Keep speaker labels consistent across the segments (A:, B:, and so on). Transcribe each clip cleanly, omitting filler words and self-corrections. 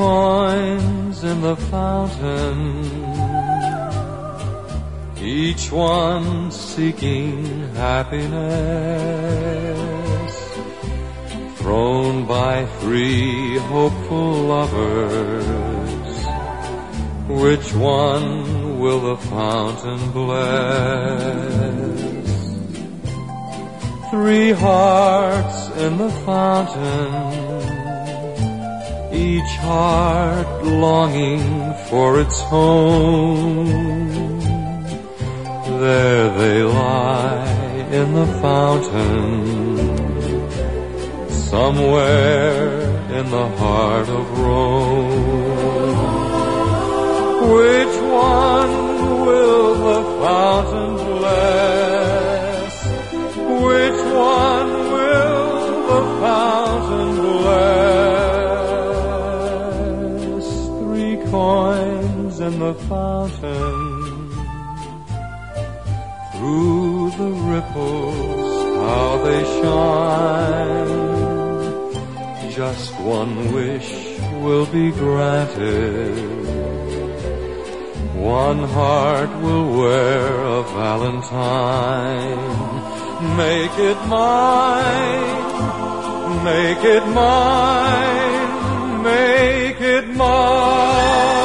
A: coins in the fountain, each one seeking happiness, thrown by 3 hopeful lovers. Which one will the fountain bless? 3 hearts in the fountain, each heart longing for its home. There they lie in the fountain, somewhere in the heart of Rome. Which one will the fountain bless? Which one will the fountain bless? 3 coins in the fountain, through the ripples how they shine. Just one wish will be granted, one heart will wear a valentine. Make it mine, make it mine, make it mine.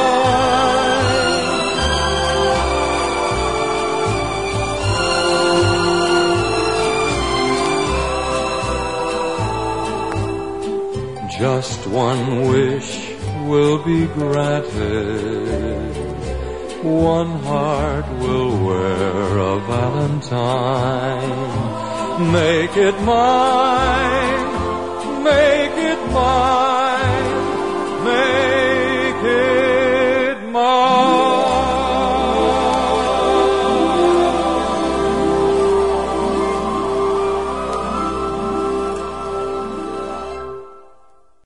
A: Just one wish will be granted, one heart will wear a valentine. Make it mine, make it mine.